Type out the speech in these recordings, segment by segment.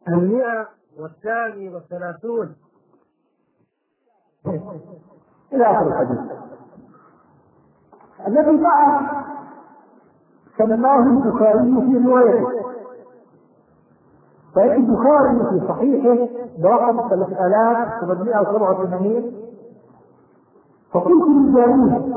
132 إلى آخر الحديث. الذي معه سماه البخاري في روايته، فإن البخاري في صحيحه برقم 3887 فقلت للجارود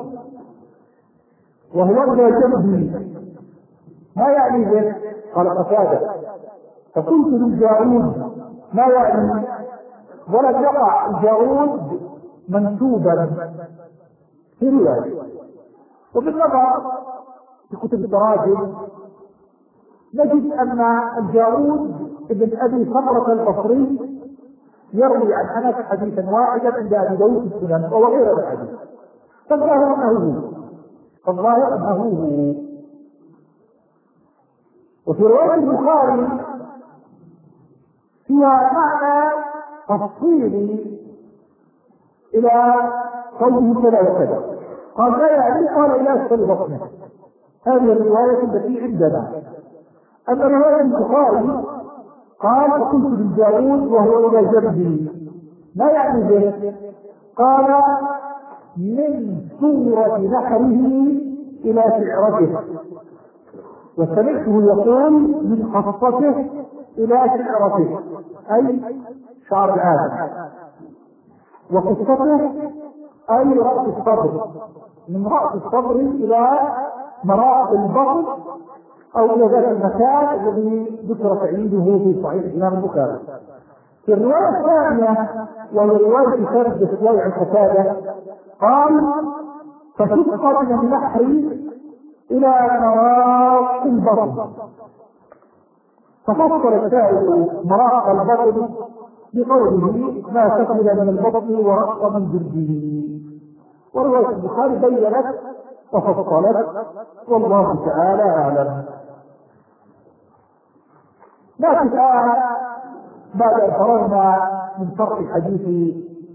وهو إلى جنبي ما يعني ذلك؟ قال قتادة. فقلت للجارود ما يعني؟ ولم يقع الجارود منسوبا في رواية. وبالنظر في كتب التراجم نجد أن الجارود ابن أبي صخرة البصري يروي عن أنس حديثا واحدا عند أبي داود في السنن وهو غير الحديث، فالظاهر أنه هو. وفي رواية البخاري فيها معنى تفصيلي إلى قوله كذا وكذا، قال لا يعني قال إلى أسفل بطنه. هذه الرواية التي عندنا. أما رواية البخاري قال فقلت للجارود وهو إلى جنبي ما يعني ذلك؟ قال من صورة نحره إلى شعرته، وسمعته يقول من خصته إلى شعرته أي شعر آدم، وقصته أي رأس الصدر، من رأس الصدر إلى مراء البطن أو إلى ذات المكان الذي ذكر تعييده في صحيح الإمام البخاري. في الرواية الثانية وهي رواية سرد السويع القتادة قال فشق من النحر إلى مراء البطن، ففسر السائل مراء البطن بقوله ما سفل من البطن ورق من جلده. ورواية البخاري بينت وفصلت والله تعالى أعلم. لكن بعد أن فرغنا من شرح حديث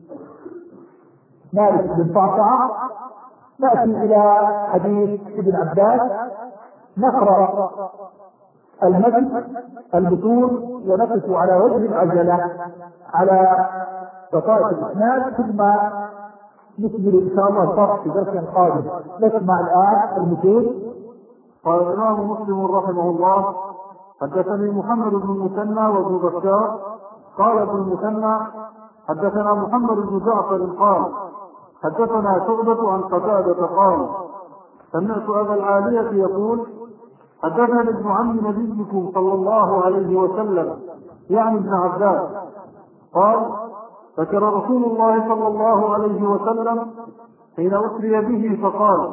مالك بن صعصعة نأتي إلى حديث ابن عباس، نقرأ المتن البطول ونقف على وجه العجلة على بطاقة الإسناد، ثم نكمل إن شاء الله شرح في درس قادم. نسمع الآن المتون. قال الإمام مسلم رحمه الله حدثني محمد بن المثنى وابن بشار قال ابن المثنى حدثنا محمد بن جعفر قال حدثنا شعبة عن قتادة قال سمعت أبا العالية يقول حدثني ابن عم نبيكم صلى الله عليه وسلم يعني ابن عباس قال ذكر رسول الله صلى الله عليه وسلم حين أسري به فقال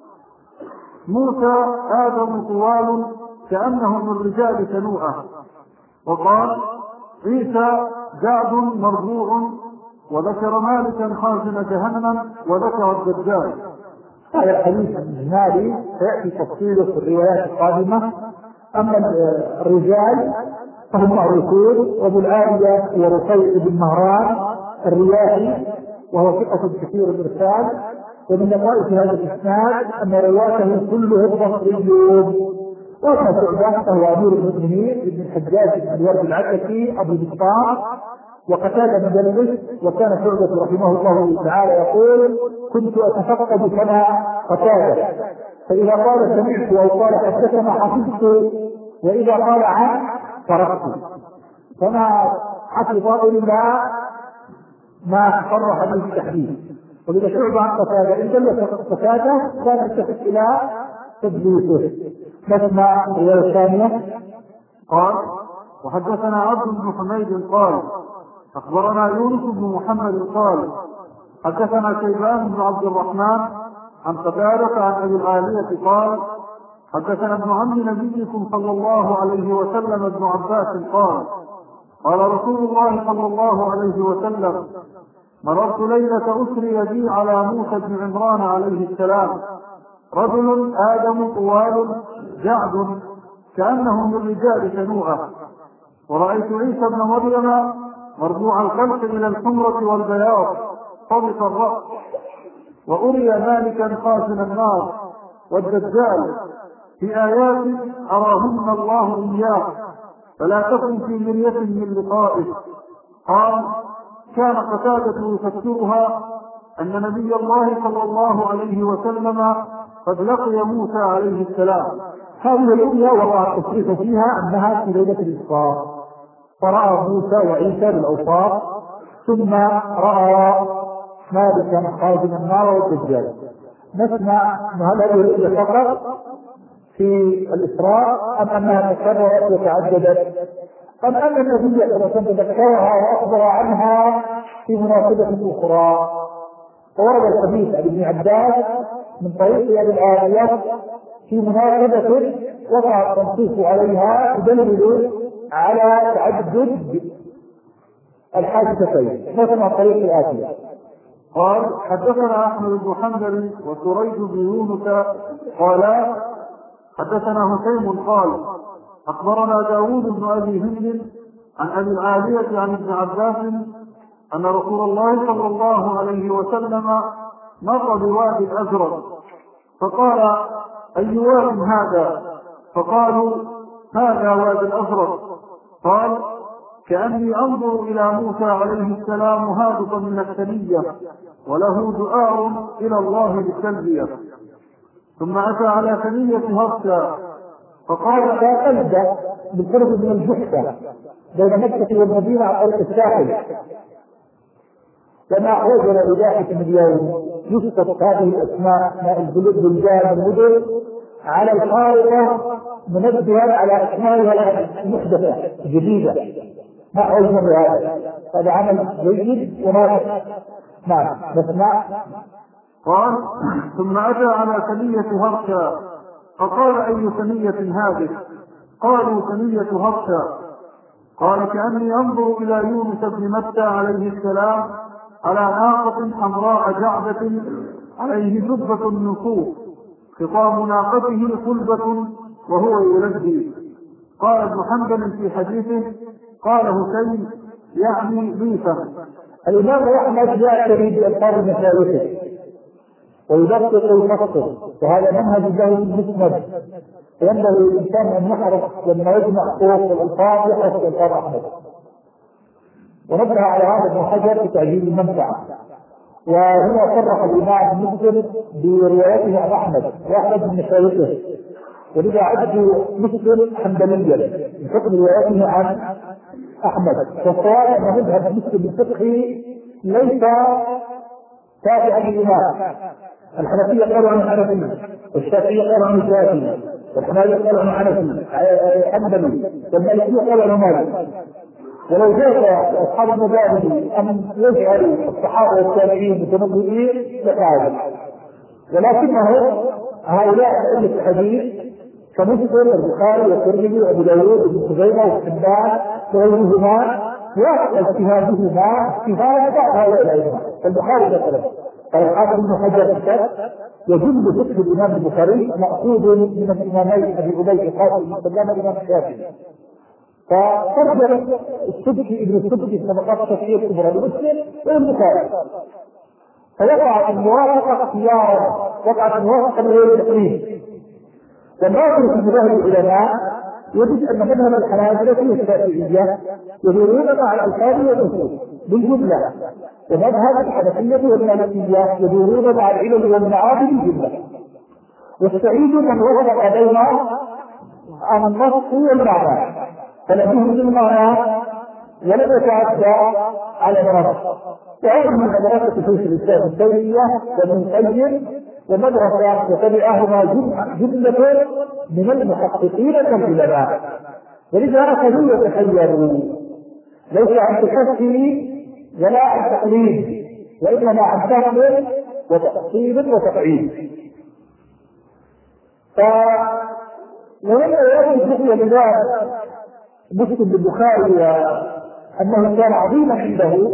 موسى آدم طوال كأنه من رجال تنوءة، وقال عيسى جعد مربوع، وذكر مالكا خازن جهنم، وذكر الدجال. هذا الحديث الإجمالي سيأتي تفصيله في الروايات القادمة. أما الرجال فهم معروفون، وابو العالية ورفيع بن مهران الرياحي وهو ثقة كثير الإرسال، ومن لطائف هذا الإسناد أن رواته كلهم بصريون. وأما شعبان فهو أمير المؤمنين ابن الحجاج بن الورد العتكي أبو بسطام وقتادة مدلس. وكان شعبة رحمه الله تعالى يقول كنت أتفقد كما قتادة، فإذا قال سمعت أو قال حدثنا حفظت، وإذا قال عن تركت، فما حفظ إلا ما صرح به التحديث. وإذا شعب عن قتادة إن دل قتادة كان يلتفت إلى تدليسه. نسمع الرواية الثانية. قال وحدثنا عبد بن حميد قال أخبرنا يونس بن محمد قال حدثنا شيبان بن عبد الرحمن عن قتادة عن أبي العالية قال حدثنا ابن عم نبيكم صلى الله عليه وسلم ابن عباس قال قال رسول الله صلى الله عليه وسلم مررت ليلة أسري بي على موسى بن عمران عليه السلام رجل آدم طوال جعد كأنه من رجال تنوءة، ورأيت عيسى بن مريم مرفوع الخلق إلى الحمرة والبياض طبق الرأس، وأري مالكا خازن النار والدجال في آيات أراهن الله إياه فلا تكن في مرية من لقائه. قال: كان قتادة يفسرها أن نبي الله صلى الله عليه وسلم قد لقي موسى عليه السلام. هذه الرؤيا وقع التصريح فيها أنها في ليلة الإسراء، فرأى موسى وعيسى بالأوصاف، ثم رأى مالكا خازن النار والدجال. نسمع هل هذه الرؤيا فقط في الإسراء أم أنها تكررت وتعددت، أم أن النبي صلى الله عليه وسلم ذكرها وأخبر عنها في مناسبة أخرى؟ ورد الحديث عن ابن عباس من طريق أبي العالية في مناسبة وقع التنصيص عليها يدلل على تعدد الحادثتين. مثلا الطريق الآتية: قال: حدثنا أحمد بن حنبل وسريج بن يونس قال: حدثنا هشيم قال: أخبرنا داود بن أبي هند عن أبي العالية عن ابن عباس أن رسول الله صلى الله عليه وسلم مر بوادي الأزرق، فقال: أي واد هذا؟ فقالوا: هذا وادي الأزرق. قال: كأني أنظر إلى موسى عليه السلام هابطا من الثنية وله دعاء إلى الله بالتلبية. ثم أتى على ثنية هرسا فقال: لا ألدى بالقرب من الجحفة بين مكة والمدينة على طريق الساحل، وما أخرجنا إذاعة اليوم يسقط هذه الأسماء البلدان المدن على الخارطة منبها على أسمائها المحدثة الجديدة. ما أخرجنا هذا عمل جيد ونافع. نعم نسمع. قال: ثم أتى على ثنية هرسا فقال: أي ثنية هذه؟ قالوا: ثنية هرسا. قال: كأني أنظر إلى يونس بن متى عليه السلام على ناقة حمراء جعدة عليه جبة من صوف، خطام ناقته صلبة وهو يلبي. قال ابن حنبل في حديثه: قال هشيم يعني ضيفا. الإمام أحمد يعتري بألفاظ مسائله ويدقق ويفصل، وهذا منهج الله المسند. ينبغي للإنسان أن يحرص لما يجمع طرق الألفاظ يحرص بألفاظ أحمد. ونبه على هذا ابن حجر في تعجيل المنفعة. وهنا صرح الإمام مسلم بروايته عن أحمد وأحمد من مشايخه، ولذا عد مسلم حنبليا من حكم روايته عن أحمد. فالصواب أن مذهب مسلم الفقهي ليس تابعا للإمام. الحنفية قالوا عن الحنفي، والشافعية قالوا عن الشافعي، والحنابلة قالوا عن الحنفي حنبلي، والمالكية قالوا عن مالك. ولو جاء أصحاب المذاهب أن يجعل الصحابة والتابعين متنبئين لفعل، ولكنه هؤلاء أئمة الحديث كمسلم البخاري والترمذي وأبو داود وابن خزيمة وحبان وغيرهما وافق اجتهادهما اجتهاد بعض هؤلاء الأئمة. البخاري مثلا قال الحافظ ابن حجر الكتاب: يجل فقه الإمام البخاري مأخوذ من الإمامين أبي عبيد القاسم والإمام الإمام الشافعي. فقدر السبكي ابن السبكي في طبقات تفسير كبرى لمسلم والبخاري، فوقعت الموافقة اختيارا، وقعت الموافقة من غير تقليد. والناظر في مذاهب العلماء يجد أن مذهب الحنابلة فيه الشافعية يدورون مع الألفاظ والنصوص بالجملة، ومذهب الحنفية والمالكية يدورون مع العلل والمعاد بالجملة. والسعيد من وفق بين النص والمعنى، فلم يهم المعنى ولم يتعدى على النص. وهذه من مدرسة شيخ الإسلام ابن تيمية وابن القيم، ومدرسة وتبعهما جملة من المحققين كالعلماء. ولذا أخذوا يتخيروا ليس عن تشكي ولا عن تقليد، وإنما عن فهم وتأصيل وتقعيد. ولما يأتي الفقه لذلك مسلم بالبخاري أنه كان عظيما عنده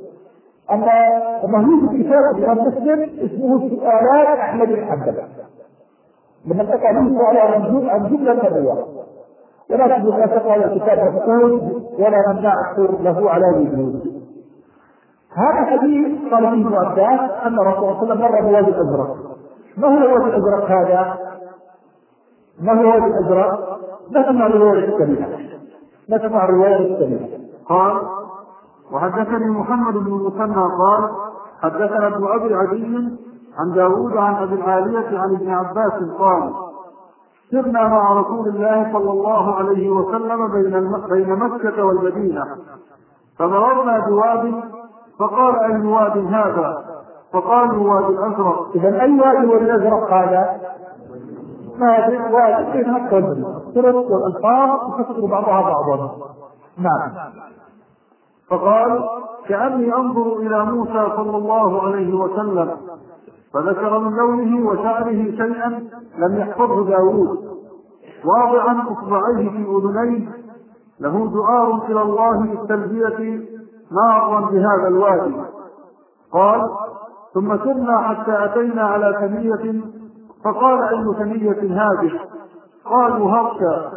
أنه يوجد كتاب الإمام مسلم اسمه سؤالات أحمد بن حنبل، لما تقع على عن جملة الرواية، ولا تجد أن تقع الكتاب مفقود ولا ممنع أكثر له على وجود. هذا حديث قال فيه ابن عباس أن رسول الله صلى الله عليه وسلم مر بوادي الأزرق. ما هو الوادي الأزرق هذا؟ ما هو الوادي الأزرق؟ ذكرنا الوادي الكبيرة. نسمع الرواية الثانية. قال وحدثني محمد بن المثنى قال حدثنا ابن أبي عدي عن داود عن أبي العالية عن ابن عباس قال سرنا مع رسول الله صلى الله عليه وسلم بين مكة والمدينة فمررنا بواد فقال أي واد هذا؟ فقالوا وادي الأزرق. إذا أي وادي هو الأزرق هذا؟ ما أدري، وادي بين مكة والمدينة، الطرق والألفاظ تفسر بعضها بعضا. نعم. فقال كأني أنظر إلى موسى صلى الله عليه وسلم فذكر من لونه وشعره شيئا لم يحفظه داود واضعا أصبعيه في أذنيه له دعاء إلى الله بالتلبية نارا بهذا الوادي. قال ثم سرنا حتى أتينا على ثنية فقال أي ثنية هذه؟ قالوا هرشا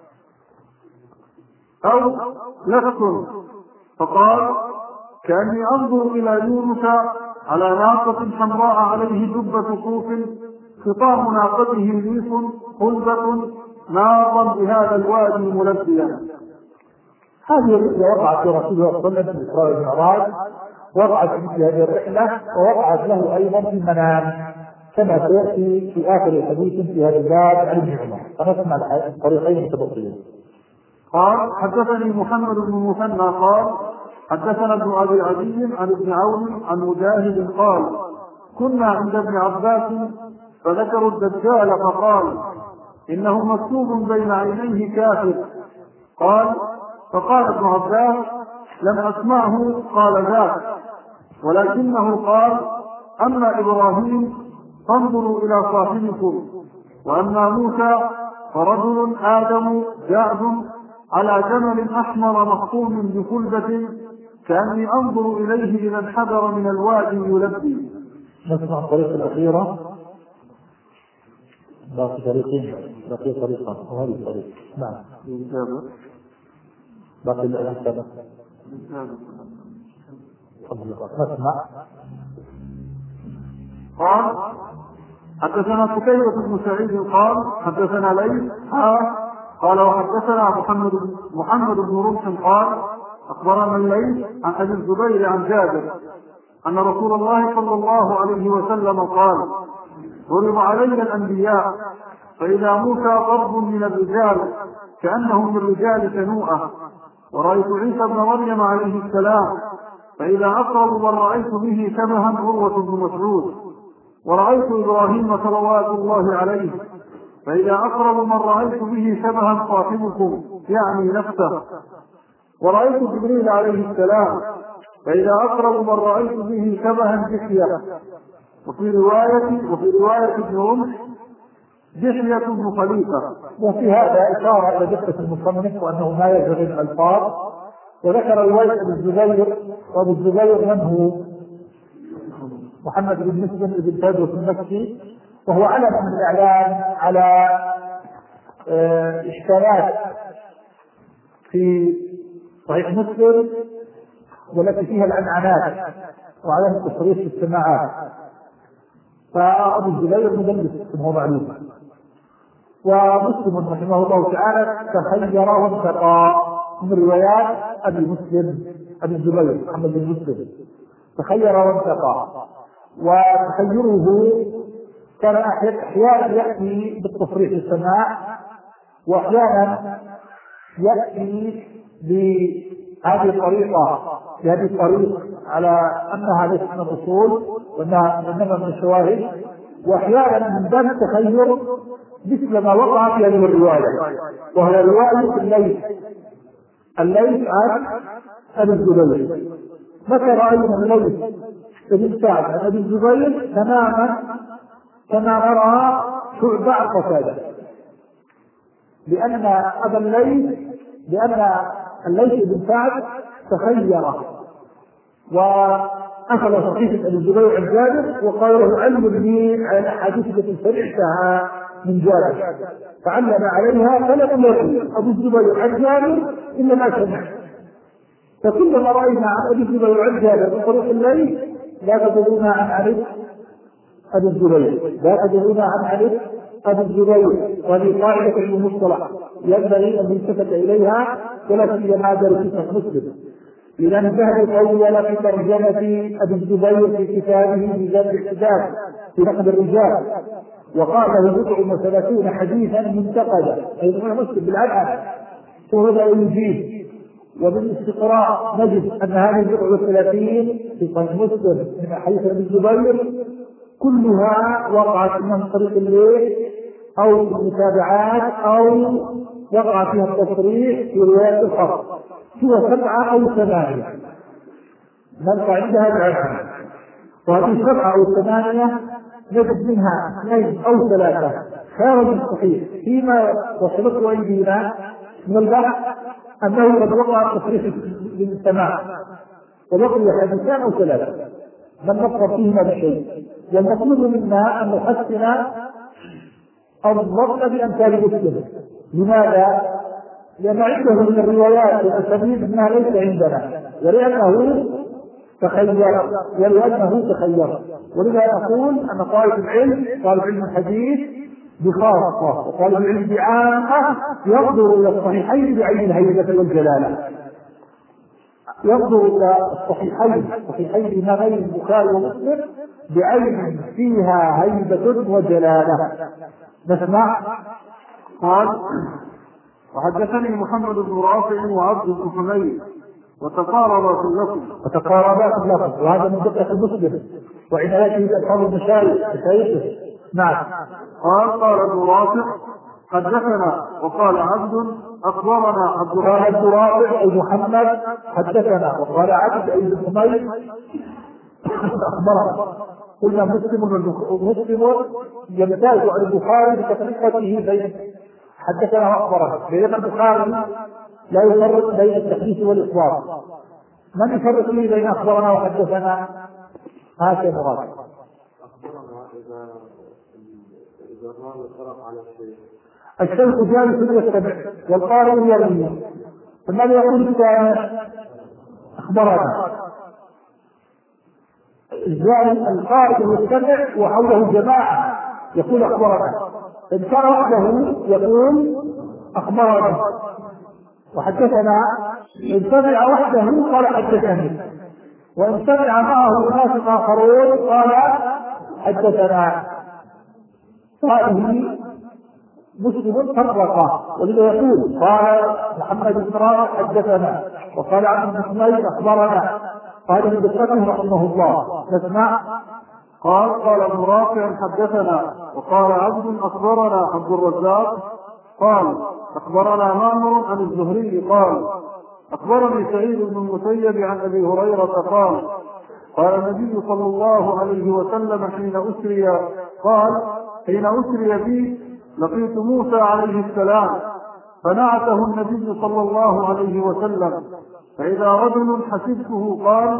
أو لفت. فقال كأني أنظر إلى يونس على ناقة حمراء عليه جبة صوف خطام ناقته ليف خلبة نارا بهذا الوادي ملبيا. هذه الرؤيا وقعت في رسول الله صلى الله عليه وسلم في الإسراء والمعراج، وقعت في مثل هذه الرحلة، ووقعت له أيضا في المنام كما سيأتي في آخر الحديث في هذا الباب عن ابن عمر. فنسمع الطريقين متبقيين. قال حدثني محمد بن المثنى قال حدثنا ابن أبي عدي عن ابن عون عن مجاهد قال كنا عند ابن عباس فذكروا الدجال فقال إنه مكتوب بين عينيه كافر. قال فقال ابن عباس لم أسمعه قال ذاك، ولكنه قال أما إبراهيم فانظروا إلى صاحبكم، وأما موسى فرجل آدم جاعد على جمل أحمر مخطوم بخلبة كأني أنظر إليه إذا انحدر من الوادي يلبي. نسمع الطريقة الأخيرة. باقي طريقين، باقي طريقة وهذه الطريقة. نعم. باقي الأخيرة. نسمع. قال حدثنا قتيبة بن سعيد قال حدثنا ليث قال وحدثنا محمد بن رمح قال أخبرنا الليث عن أبي الزبير عن جابر أن رسول الله صلى الله عليه وسلم قال ضرب علينا الأنبياء فإذا موسى ضرب من الرجال كأنه من رجال تنوءة، ورأيت عيسى بن مريم عليه السلام فإذا أقرب من رأيت به شبها عروة بن مسعود، ورأيت إبراهيم صلوات الله عليه فإذا أقرب من رأيت به شبها صاحبكم يعني نفسه، ورأيت جبريل عليه السلام فإذا أقرب من رأيت به شبها جحية. وفي رواية ابن رمح جحية بن خليفة. وفي هذا إشارة إلى دقة المصنف وأنه ما يزغي الألفاظ. وذكر رواية أبي الزبير، وأبو الزبير من هو؟ محمد بن مسلم بن تدرس المكي، وهو علم من الإعلام على إشكالات في صحيح مسلم والتي فيها العنعنات وعلم التصريح في السماعات. فأبو الزبير مدلس هو معلوم. ومسلم رحمه الله تعالى تخير وانتقى من روايات أبي الزبير محمد بن مسلم، تخير وانتقى، وتخيره كان أحيانا يأتي بالتصريح السماع، وأحيانا يأتي بهذه الطريقة على أنها ليست من الأصول وإنما من الشواهد، وأحيانا من باب التخير مثل ما وقع في هذه الرواية، وهي رواية الليث عن أبي الزبير. ذكر أيضا الليث بن سعد عن أبي الزبير تماما كما نرى شعبة عن قتادة، لأن الليث بن سعد تخير وأخذ صحيفة أبي الزبير عن جابر وقال له علم لي على الأحاديث التي سمعتها من جابر، فعلم عليها فلم يقل أبو الزبير عن جابر إلا ما سمع. فكلما رأينا عن أبي الزبير عن جابر من طريق الليث لا تدرون عن أبي الزبير، لا تدرون عن أبي الزبير، وهذه قاعدة في المصطلح ينبغي أن يلتفت إليها ولا سيما درس مسلم، لأن الذهبي طول في ترجمة أبي الزبير في كتابه ميزان الاحتجاج في نقد الرجال، وقال له 39 حديثا منتقدا، أي مسلم بالأبعد وهذا يجيب. وبالاستقراء نجد أن هذه 39 في صحيح مسلم من حديث أبي الزبير كلها وقعت من طريق الليل أو المتابعات أو وقع فيها التصريح في رواية الحق، هو 7 أو 8 نلقى عندها العلم، وهذه 7 أو 8 نجد منها 2 أو 3 خارج الصحيح فيما وصلته أيدينا من البحث أنه قد وقع التصريح للسماع، وبقي حديثان أو 3 من نقر فيهما بشيء. والمطلوب منا أن نحسن الظن بأمثال مسلم. لماذا؟ لأن عنده من الروايات والأسانيد أنها ليس عندنا، ولأنه تخير. ولذا نقول أن طالب العلم طالب علم الحديث بخاصة وطالب العلم بعامة ينظر إلى الصحيحين بعين الهيبة والجلالة، ينظر إلى صحيحين الإمامين البخاري ومسلم بعين فيها هيبة وجلالة. نسمع. قال: وحدثني محمد بن رافع وعبد بن حميد وتقاربا في اللفظ، وهذا من دقة المسلم وعنايته بأصحاب المشايخ. نعم. قال ابن رافع: حدثنا، وقال عبد أخبرنا عبد رافع أي محمد حدثنا، وقال عبد أي بن حميد أخبرنا. قلنا مسلم يمتاز عن البخاري بتفرقته بين حدثنا وأخبرنا، بينما البخاري لا يفرق بين التحديث والإخبار. من يفرق فيه بين أخبرنا وحدثنا؟ هكذا مراد. الشيخ جالس يستمع والقارئ يروي، فماذا يقول أخبرنا؟ القارئ يستمع وحوله جماعة يقول أخبرنا، إن كان وحده يقول أخبرنا وحدثنا، إن سمع وحده قال حدثني، وإن سمع معه ناس آخرون قال حدثنا. هذه مسلم فرقه، ولذا يقول قال محمد بن رافع حدثنا، وقال عبد بن حميد أخبرنا، قال من ذكره رحمه الله. نسمع. قال ابن رافع حدثنا، وقال عبد أخبرنا عبد الرزاق قال أخبرنا معمر عن الزهري قال أخبرني سعيد بن المسيب عن أبي هريرة قال النبي صلى الله عليه وسلم حين أسري بي لقيت موسى عليه السلام فنعته النبي صلى الله عليه وسلم، فإذا رجل حسبته قال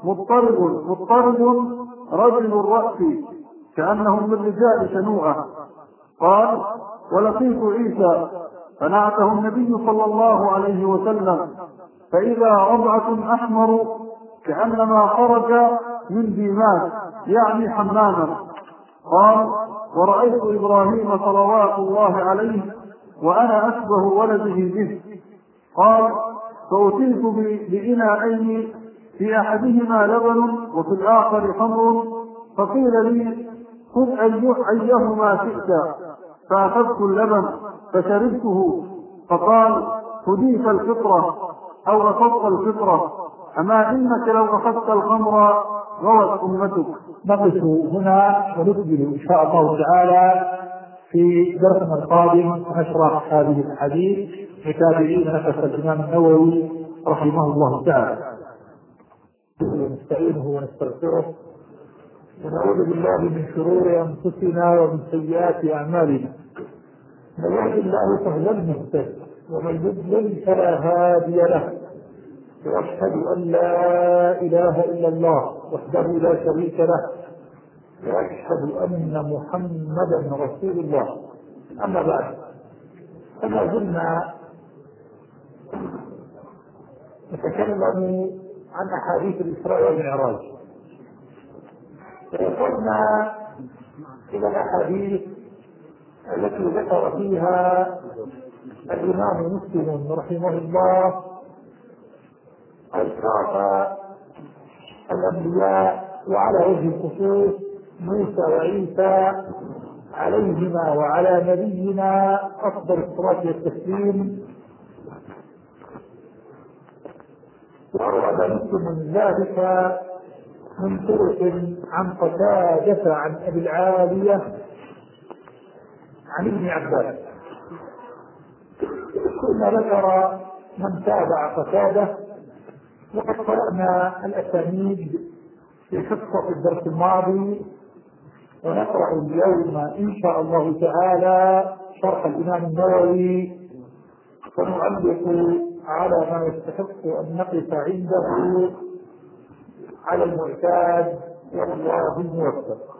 مضطرب رجل الرأس كأنهم من رجال شنوءة. قال: ولقيت عيسى فنعته النبي صلى الله عليه وسلم، فإذا ربعة أحمر كأنما خرج من ديمان يعني حماما. قال: ورأيت إبراهيم صلوات الله عليه وأنا أشبه ولده به. قال: فأتيت بإناءين في أحدهما لبن وفي الآخر خمر، فقيل لي: خذ أيهما شئت، فأخذت اللبن فشربته، فقال: هديت الفطرة أو أخذت الفطرة، أما إنك لو أخذت الخمر غوت أمتك. نقف هنا ونكمل إن شاء الله تعالى في درسنا القادم نشرح هذه الحديث متابعين نفس الإمام النووي رحمه الله تعالى. نستعينه ونستغفره ونعوذ بالله من شرور أنفسنا ومن سيئات أعمالنا، من يهد الله فهو المهتد ومن يضلل فلا هادي له، وأشهد أن لا إله إلا الله وحده لا شريك له، وأشهد أن محمدا رسول الله. أما بعد، فما زلنا نتكلم عن أحاديث الإسراء والمعراج، وصلنا إلى الأحاديث التي ذكر فيها الإمام مسلم رحمه الله أوصاف الأنبياء، وعلى وجه الخصوص موسى وعيسى عليهما وعلى نبينا أفضل الصلاة والتسليم. وأورد مسلم من ذلك من طرق عن قتادة عن أبي العالية عن ابن عباس. كنا ذكر من تابع قتادة، وقد قرأنا الأسانيد في حصة الدرس الماضي، ونقرأ اليوم إن شاء الله تعالى شرح الإمام النووي، ونعلق على ما يستحق أن نقف عنده على المعتاد، والله الموفق.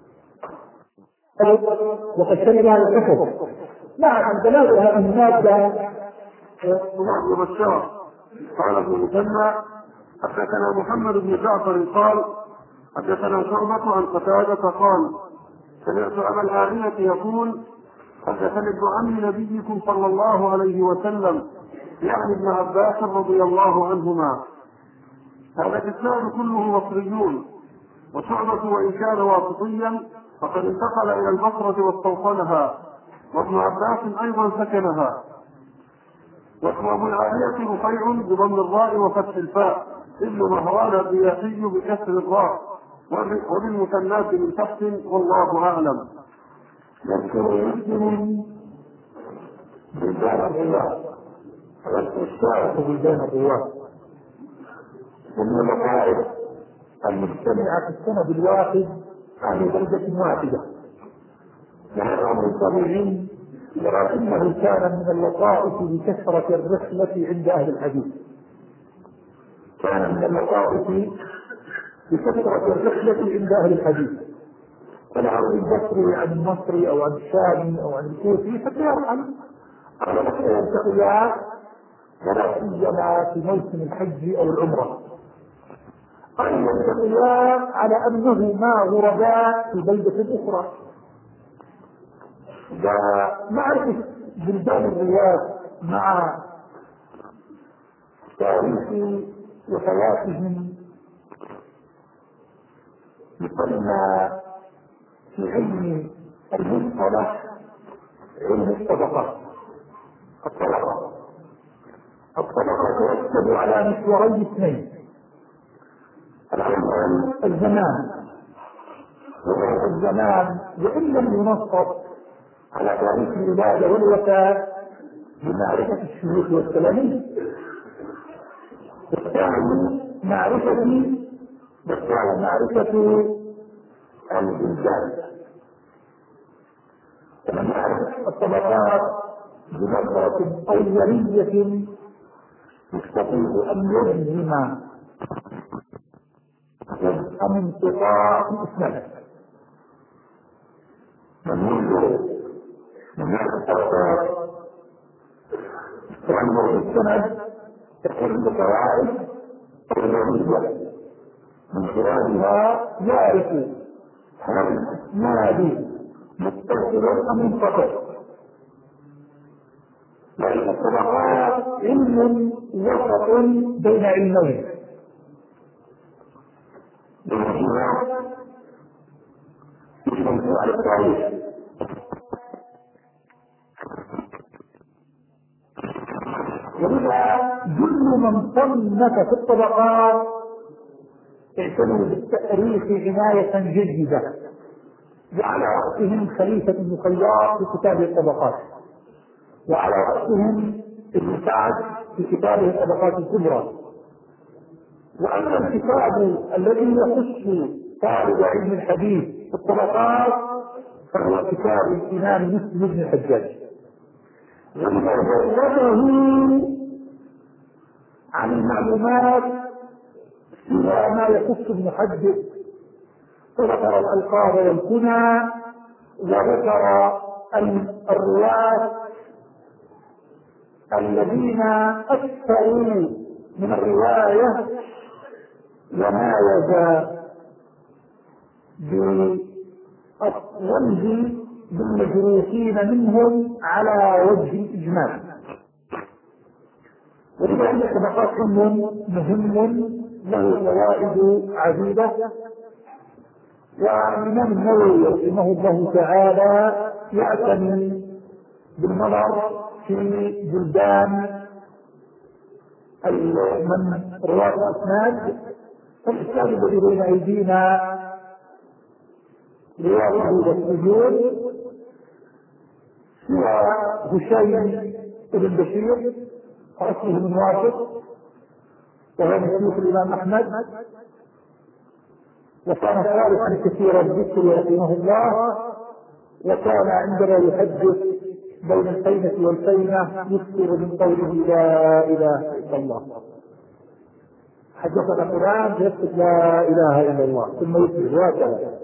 وقد كلم على الحفظ مع دلالة أن المادة الله بشار. قال ابن مثنى حدثنا محمد بن جعفر قال حدثنا شعبة عن قتادة قال سمعت أبا العالية يقول حدثني ابن عم نبيكم صلى الله عليه وسلم يعني ابن عباس رضي الله عنهما. هذا الإسناد كله مصريون، وشعبة وإن كان واسطيا فقد انتقل إلى البصرة واستوطنها، وابن عباس أيضا سكنها. واسم أبو العالية رفيع بضم الراء وفتح الفاء، ابن مهران الرياحي بكسر الراء، وبالمثنات من تحت، والله أعلم. يذكر مسلم بلدان الرواة والاشتراك بلدان الرواة ومن المقاعد المجتمعة في السند الواحد عن بلدة واحدة، وهذا أمر طبيعي، ولكنه كان من اللطائف بكثرة الرحلة عند أهل الحديث. كان من اللطائف بكثرة الرحلة عند أهل الحديث، فالعرض البصري عن المصري أو عن الشامي أو عن الكوفي حتى يرحل على نحو التقيات، ولا سيما في موسم الحج أو العمرة، أن يلتقيان على أنهما غرباء في بلدة أخرى. ومعرفة بلدان الرواة مع تاريخ وحياتهم يسمى في علم المصطلح علم الطبقات. الطبقات ترتب على محورين اثنين: الأول الزمان، والزمان وإن لم ينصب على تاريخ الولادة والوفاة بمعرفة الشيوخ والتلاميذ. والثاني معرفة البلدان. ونعرف الطبقات بنظرة أولية يستطيع أن يلزم من انقطاع الإسلام. من هذه الطبقات وعنده السند تكون بقواعد أولية من خلالها يعرف هل الإسناد متصل أم منقطع. لأن الطبقات علم وسط بين علمين، على التاريخ. ولذا كل من صنف في الطبقات اعتنوا بالتأريخ عناية جيدة، وعلى رأسهم خليفة بن خياط في كتاب الطبقات، وعلى رأسهم ابن سعد في كتابه الطبقات الكبرى. وأما الكتاب الذي يخص طالب علم الحديث في الطبقات فهو كتاب الإمام مسلم بن الحجاج، وما جرده عن المعلومات إلى ما يخص المحدث، فذكر الألقاب والكنى، وذكر الرواة الذين أكثروا من الرواية، ومايز بالرمز بالمدروسين منهم على وجه الإجمال. ولذلك طبقات مهم له فوائد عديدة. والإمام النووي رحمه الله تعالى يعتني بالنظر في بلدان من رواة الإسناد. فالإسناد الذي بين أيدينا رواته والسجود سوى هشيم بن بشير وأصله من واسط وهو من شيوخ الإمام أحمد، وكان صالحا كثير الذكر رحمه الله، وكان عندما يحدث بين القينة والقينة يكثر من قوله لا إله إلا الله. حدثنا فلان يكتب لا إله إلا الله ثم يكتب هكذا.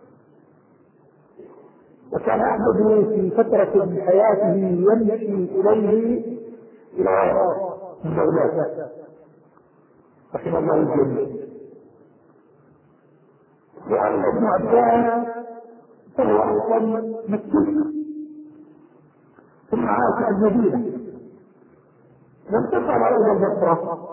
وكان أحمد في فترة من حياته يمشي إليه إلى بغداد رحمه الله الجميع. وأما ابن عباس فهو أصلا مكي ثم عاش المدينة وانتقل إلى البصرة،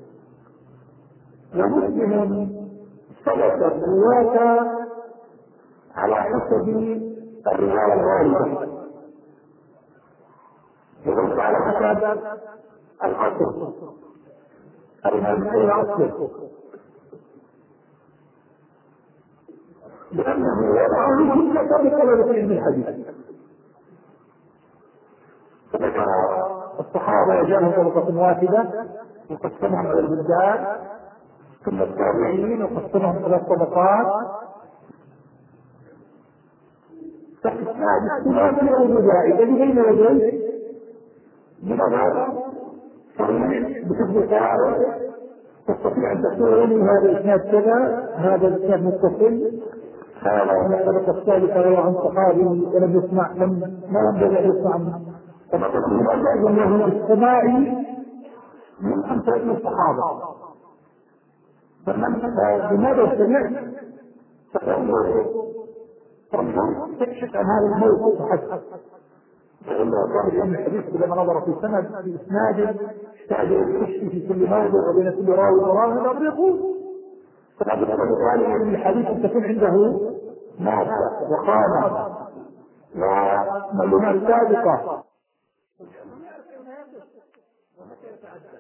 ومسلم سلك الرواية على حسب الرواية الغالبة، يقول على حسب الأصل المنزل أصله، لأنه وضعه كل ذلك لديه الحديث. فذكر الصحابة جاءوا طبقة واحدة وقسمهم على البلدان، ثم التابعين وقسمهم على الطبقات، فإسناد اختلاف الأوجاع الذي بين يديه بنظر صحيح بحفظ قاعدة تستطيع أن تقول لي هذا إسناد كذا، هذا الإسناد متصل، هذا من الطبقة الثالثة روى عن صحابي ولم يسمع ما ينبغي أن يسمع منه. فنقول له السماعي من أمثال الصحابة، فلماذا سمعت؟ فانظر تكشف عن هذا الموقف حسب. فإنه طالب من الحديث لما نظر في سند في إسناد احتاج إلى الكشف في كل موضع وبين كل راوي وراوي هذا يقول. فقد طالب من الحديث تكون عنده نافع وقامة ومعلومات سابقة. ومتى يتعدد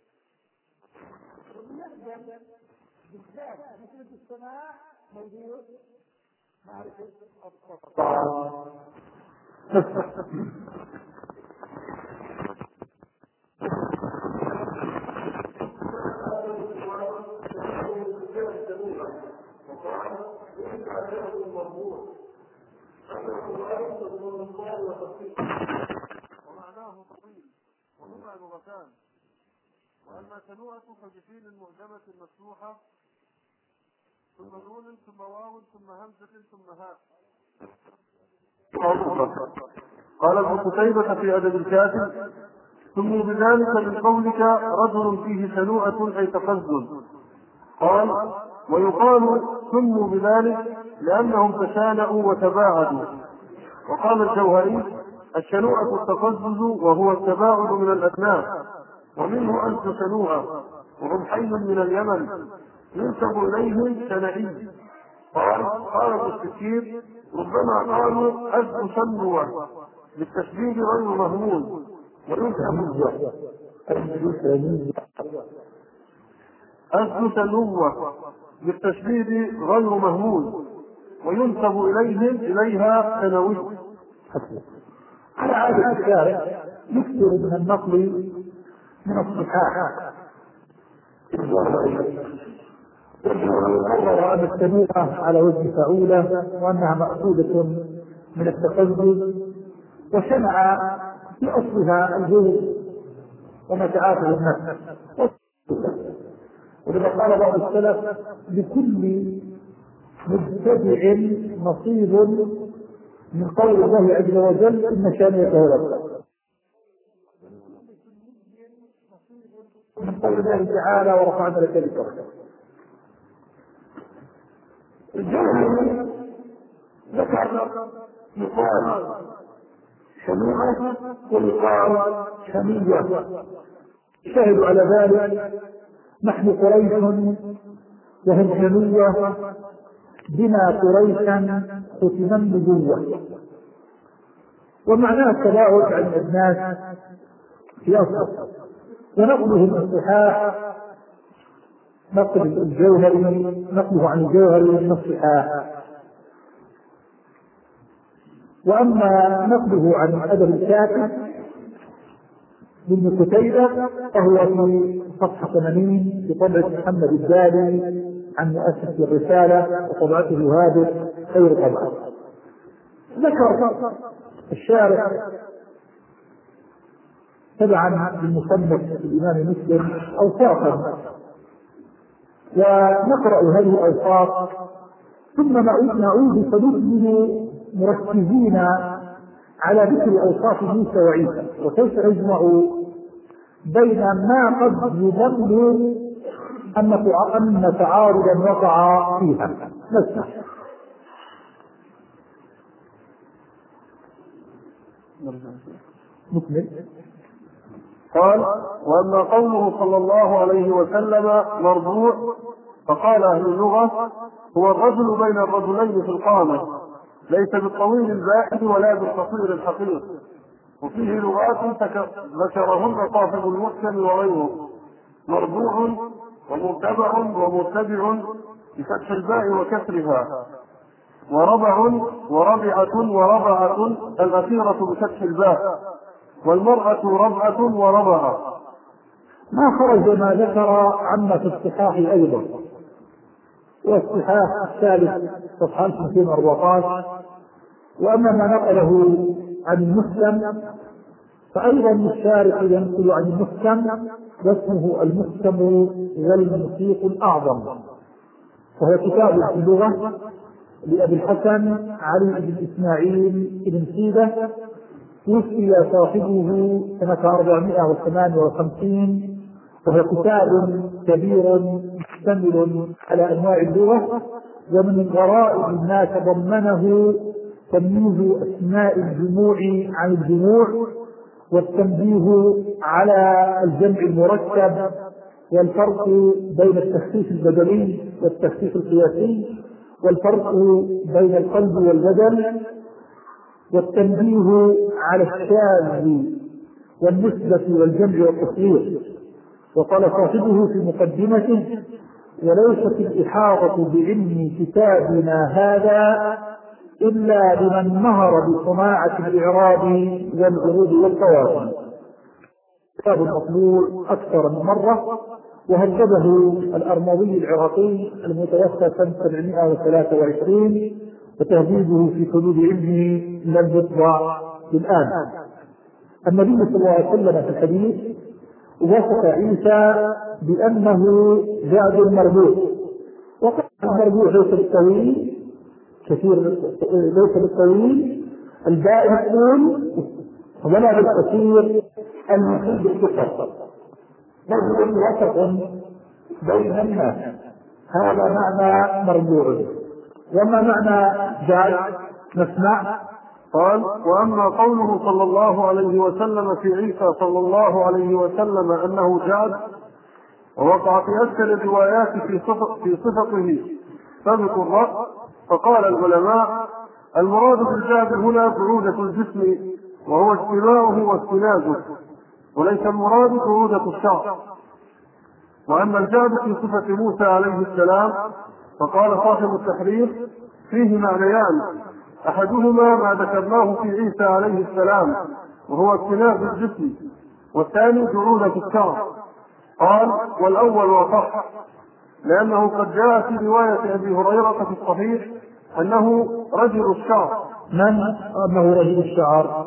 بالذات مثل السماع موضوع معرفة الطبقات. ومعناه طويل وهما لغتان، وأما سنوءة فبفيل المعجمة المفتوحة ثم نون ثم واو ثم همزة ثم هاء. قال ابن قتيبة في أدب الكاتب: ثم بذلك من قولك رجل فيه سنوءة أي تقزز. قال: ويقال سموا بذلك لأنهم تشانأوا وتباعدوا. وقال الجوهري: الشنوءة التقزز وهو التباعد من الأبناء، ومنه أنت شنوءة، وهم حي من اليمن ينسب إليهم شنعي. قال ابن السكير: ربما قالوا أزد شنوة بالتشبيه غير مهمول، أزد شنوة بالتشبيه غير مهمول وينسب إليها ثانوي. على عادة الشارع يكثر من النقل من الصحاح، وقرر أن السنوءة على وجه فعولة وأنها مأخوذة من التقزز، وشنع في أصلها الجهد ومتعاته النفس. ولما قال بعض السلف: لكل مبتدع نصيب من قول الله عز وجل إن شانئك هو الأبتر، من قول الله تعالى ورفعنا لك ذكرك. الجوهري ذكر يقال شميعة ويقال شمية. شهدوا على ذلك نحن قريش وهم شمية، بنا قريشا ختم النبوة. ومعناه التباعد عن الناس في أصل، ونقله الصحاح نقل الجوهري، نقله عن الجوهري من الصحاح. وأما نقله عن أدب الكاتب من قتيبة فهو في صفحة 80 في طبعة محمد الدالي عن مؤسس الرسالة، وطبعته هذه خير طبعة. ذكر الشارع تبعا للمصنف الإمام مسلم أوصافا، ونقرأ هذه الأوصاف ثم نعود فنكمل مركزين على ذكر أوصاف موسى وعيسى، وكيف نجمع بين ما قد يظن أن تعارضا وقع فيها. نسمع. نكمل. قال: وأما قوله صلى الله عليه وسلم مرفوع، فقال أهل اللغة: هو الرجل بين الرجلين في القامة، ليس بالطويل الباعد ولا بالقصير الحقير. وفيه لغات ذكرهن صاحب المحكم وغيره: مرفوع ومرتبع ومرتبع بفتح الباء وكسرها، وربع وربعة وربعة الأخيرة بفتح الباء، والمرأة ربعة وربعة. ما خرج ما ذكر عما في الصحاح أيضا، والصحاح الثالث صفحة 214. وأما ما نقله عن المحكم فأيضا الشارع ينقل عن المحكم، واسمه المحكم والموثيق الأعظم، فهو كتاب في اللغة لأبي الحسن علي بن إسماعيل بن سيدة، توفي صاحبه سنة 458، وهو كتاب كبير مشتمل على أنواع اللغة. ومن غرائب ما تضمنه تمييز أسماء الجموع عن الجموع، والتنبيه على الجمع المركب، والفرق بين التخفيف البدلي والتخفيف القياسي، والفرق بين القلب والبدل، والتنبيه على الشاذ والنسبة والجمع والتصوير. وقال صاحبه في مقدمته: وليست الإحاطة بعلم كتابنا هذا إلا لمن مهر بصناعة الإعراب والعروض والقواسم. كتاب مطلوع أكثر من مرة، وهذبه الأرموي العراقي المتوفى سنة 723، وتهذيبه في حدود علمه لم يطبع الآن. النبي صلى الله عليه وسلم في الحديث وصف عيسى بأنه جاد مربوع، وقال المربوع ليس بالطويل كثير، ليس بالطويل البائن الطول ولا بالقصير المحيط بالكفر، رجل وسط بين الناس. هذا معنى مربوع. وما معنى جاد؟ نسمع. قال: وأما قوله صلى الله عليه وسلم في عيسى صلى الله عليه وسلم أنه جاد، ووقع في أكثر الروايات في صفته سابق الرأس، فقال العلماء: المراد بالجاد هنا برودة الجسم، وهو اجتماعه واستناده، وليس المراد برودة الشعر. وأما الجاد في صفة موسى عليه السلام، فقال صاحب التحرير: فيه معنيان، أحدهما ما ذكرناه في عيسى عليه السلام وهو اجتناب الجسم، والثاني برودة الشعر. قال: والأول وصح، لأنه قد جاء في رواية أبي هريرة في الصحيح أنه رجل الشعر. من أنه رجل الشعر؟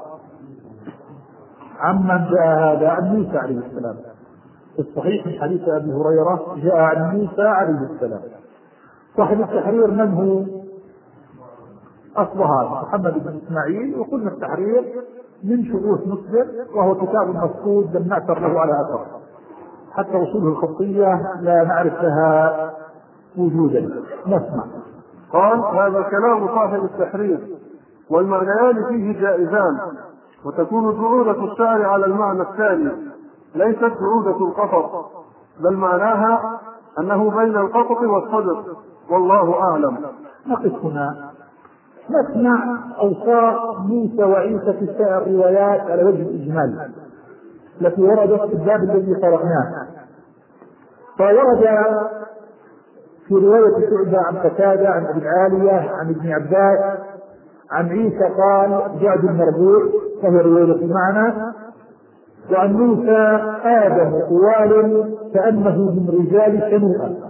عمن جاء هذا؟ عن موسى عليه السلام. في الصحيح من حديث أبي هريرة جاء عن موسى عليه السلام. صاحب التحرير من هو؟ أصلها محمد بن إسماعيل، وقلنا التحرير من شروط مسلم، وهو كتاب مفقود لم نعثر له على أثر، حتى وصوله الخطية لا نعرف لها وجودا. نسمع. قال: هذا كلام صاحب التحرير، والمعنيان فيه جائزان، وتكون جعودة الشعر على المعنى الثاني ليست جعودة القطط، بل معناها أنه بين القطط والصدق، والله أعلم. نقف هنا نسمع أوصاف موسى وعيسى في سائر الروايات على وجه الإجمال التي وردت في الباب الذي قرأناه. فورد في رواية شعبة عن قتادة عن أبي العالية عن ابن عباس عن عيسى قال جعد المربوع، وهي رواية معنا. وعن موسى آدم طوال كأنه من رجال شنوءة.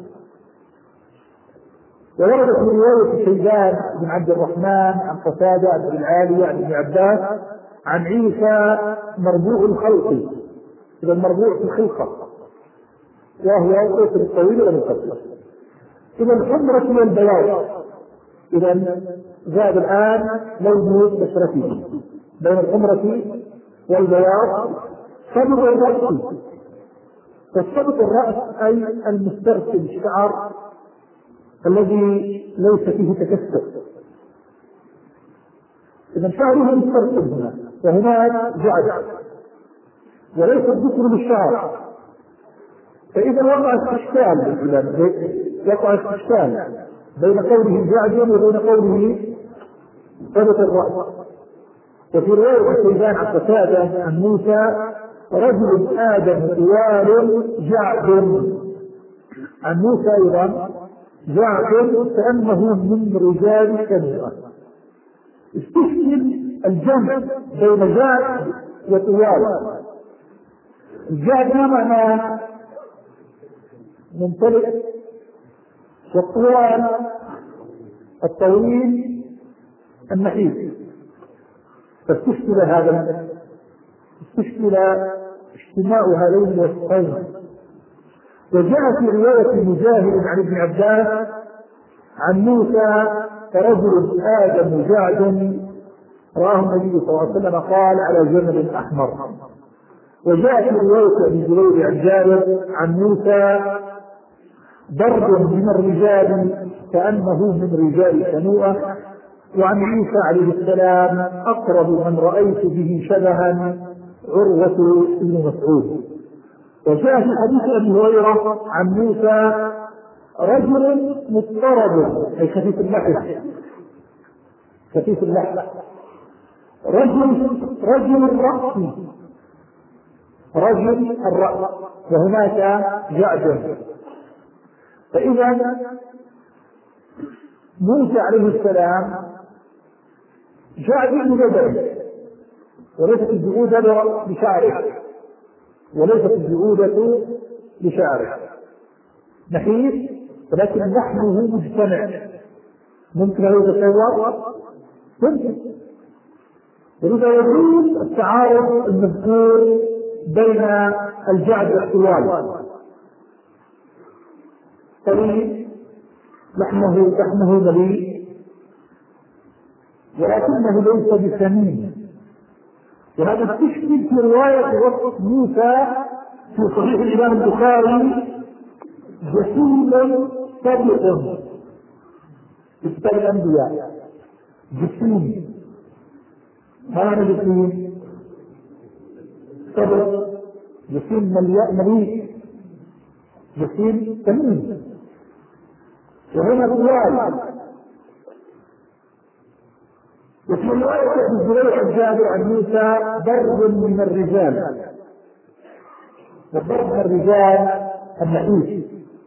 وورد في رواية شيبان بن عبد الرحمن عن قتادة عن أبي العالية عن ابن عباس عن عيسى مربوع الخلق، إذا المربوع في الخلقة وهو قوس الطويل والمقصر، إذا الحمرة والبياض. إذا زاد الآن لون بشرته بين الحمرة والبياض. سبط الرأس، فالسبط الرأس أي المسترسل الشعر الذي ليس فيه تكسر، إذا شعره مسترسل هنا، وهناك جعد وليس الذكر بالشعر. فإذا وقع استشكال بين قوله جعد وبين قوله سبط الرأس. وفي رواية شيبان عن قتادة عن موسى رجل آدم طوال جعد، عن موسى أيضا جعد كأنه من رجال شنوءة. استشكل الجمع بين جعد وطوال. الجعد ما معناه ممتلئ، والطوال الطويل النحيف. فاستشكل هذا، استشكل اجتماع هذين الوصفين. وجاء في رواية مجاهد عن ابن عباس عن موسى رجل آدم جعد رآه النبي صلى الله عليه وسلم قال على جمل أحمر. وجاء في رواية ابن جرير عن جابر عن موسى ضرب من الرجال كأنه من رجال شنوءة. وعن عيسى عليه السلام أقرب من رأيت به شبها عروة بن مسعود. وجاء في حديث أبي هريرة عن موسى رجل مضطرب أي خفيف اللحم، خفيف اللحم، رجل الرأس، رجل الرأس، وهناك جعد. فإذا موسى عليه السلام جعد بجبل، وليست الجعودة بشعره، وليست الجعودة بشعره نحيف، ولكن لحمه مجتمع. ممكن أن يتصور؟ ممكن. ولذا يجوز التعارض المذكور بين الجعد والطوال. طويل لحمه مليء ولكنه ليس بسمين. وهذا استشكل في رواية وصف موسى في صحيح الإمام البخاري جسيم سابق في كتاب الأنبياء. جسيم، ما معنى جسيم؟ سابق، جسيم مليء، جسيم سمين. وهنا طوال. وفي رواية ابن جرير عن جابر عن موسى ضرب من الرجال، والضرب من الرجال النحيف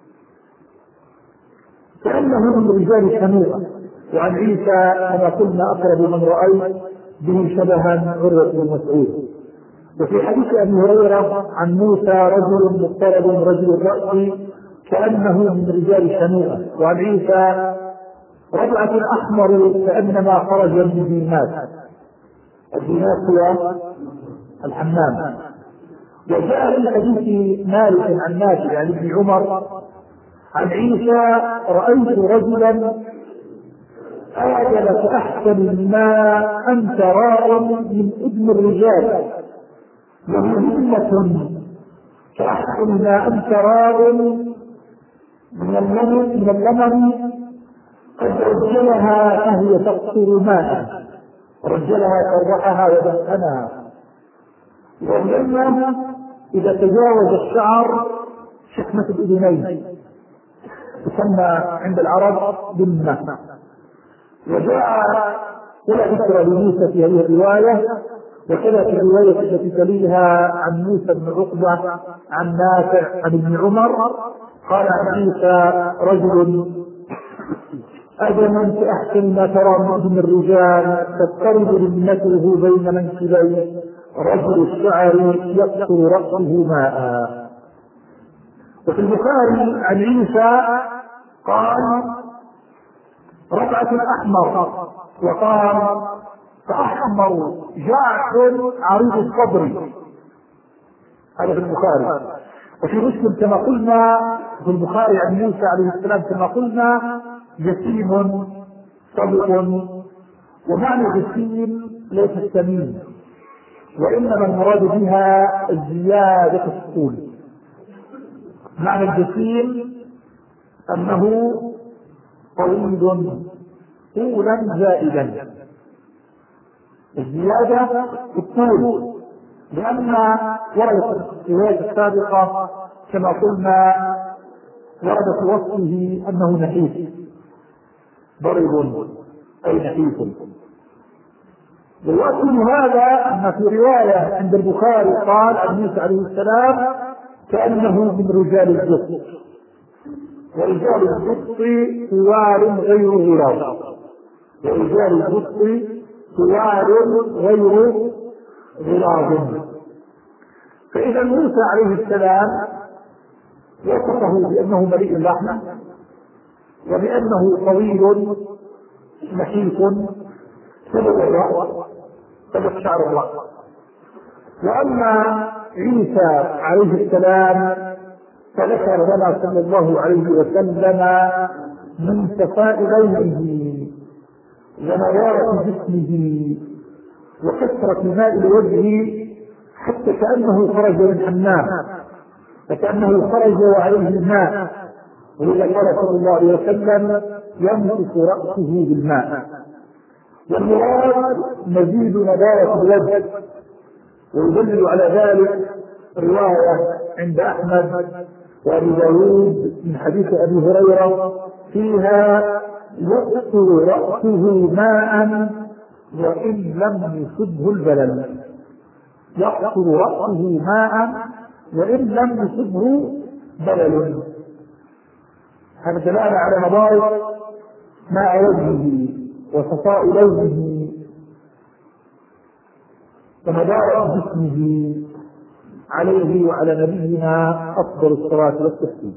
كأنه من رجال شنوءة. وعن عيسى كما قلنا أقرب من رأيت به شبها عروة بن مسعود. وفي حديث أبي هريرة عن موسى رجل مضطرب رجل الرأس كأنه من رجال شنوءة. وعن عيسى ربعة أحمر كأنما خرج من ديمات. الديمات هو الحمام. وجاء في حديث مالك عن نافع عن ابن عمر عن عيسى رأيت رجلا آجل كأحسن ما أنت راء من ابن الرجال، ومهمة كأحسن ما أنت راء من اللمم قد عجلها فهي تقطر ماء. رجلها فرحها ودفنها. وإنما إذا تجاوز الشعر شحمة الأذنين تسمى عند العرب بالمة. وجاء ولا ذكر لموسى في هذه الرواية، وكذا في الرواية التي تليها عن موسى بن عقبة عن نافع عن ابن عمر قال عن عيسى: رجل أدم في أحسن ما ترى من الرجال تضطرب لمته بين منكبيه رجل الشعر يقطر رأسه ماء. وفي البخاري عن عيسى قال: رفعة الأحمر، وقال: فأحمر جعف عريض الصدر. هذا في البخاري. وفي مسلم كما قلنا في البخاري عن موسى عليه السلام كما قلنا: جسيم صدق. ومعنى جسيم ليس السمين، وإنما المراد بها الزيادة في الطول. معنى الجسيم أنه طويل طولا زائدا، الزيادة في الطول، لأن وردت في الرواية السابقة كما قلنا ورد في وصفه أنه نحيف ضرب أي نحيف. ويؤكد هذا أن في رواية عند البخاري قال عن موسى عليه السلام: كأنه من رجال الجسد. ورجال الجسد ثوار غير غلاظ، ورجال الجسد ثوار غير غلاظ. فإذا موسى عليه السلام وصفه بأنه مليء اللحم، وبأنه طويل نحيف سبب الرأس سبب شعر الرأس. وأما عيسى عليه السلام فذكر لنا صلى الله عليه وسلم من صفاء لونه ونضارة جسمه وكثرة ماء الوجه حتى كأنه خرج من حمام، فكأنه خرج وعليه الماء. ولذا قال صلى الله عليه وسلم: يمسك رأسه بالماء. والمراد مزيد نضارة الوجه. ويدل على ذلك رواية عند أحمد وأبي داود من حديث أبي هريرة فيها: يقطر رأسه ماء وإن لم يصبه البلل. يقطر رأسه ماء وإن لم يصبه بلل. هذا دلالة على نضارة ماء وجهه وصفاء لونه ونضارة جسمه عليه وعلى نبينا أفضل الصلاة والتسليم.